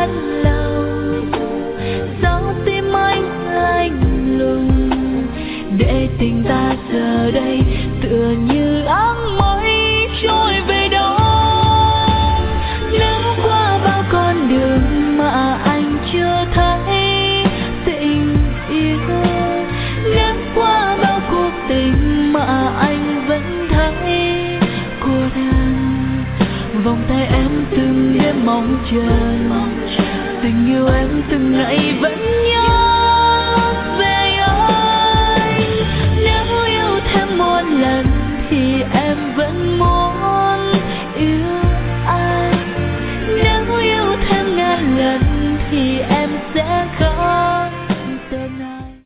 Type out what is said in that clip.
tan lòng, sao tim anh lạnh lùng, để tình ta giờ đây tựa như áng mây trôi về đâu. Nếu qua bao con đường mà anh chưa thấy tình yêu, nếu qua bao cuộc tình mà anh vẫn thấy cô đơn, vòng tay em từng đêm mong chờ, tình yêu em từng ngày vẫn nhớ về anh. Nếu yêu thêm một lần thì